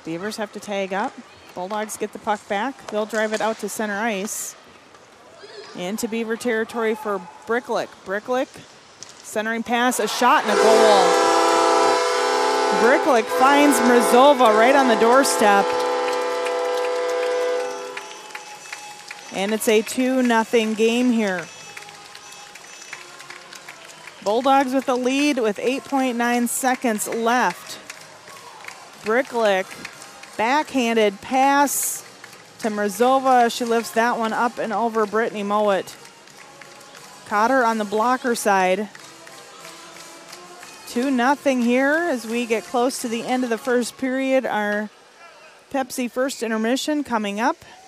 Beavers have to tag up. Bulldogs get the puck back. They'll drive it out to center ice. Into Beaver territory for Bricklick. Bricklick, centering pass, a shot and a goal. Bricklick finds Mrzova right on the doorstep. And it's a 2-0 game here. Bulldogs with the lead with 8.9 seconds left. Bricklick, backhanded pass to Mrzova. She lifts that one up and over Brittany Mowat. Cotter on the blocker side. 2-0 here as we get close to the end of the first period. Our Pepsi first intermission coming up.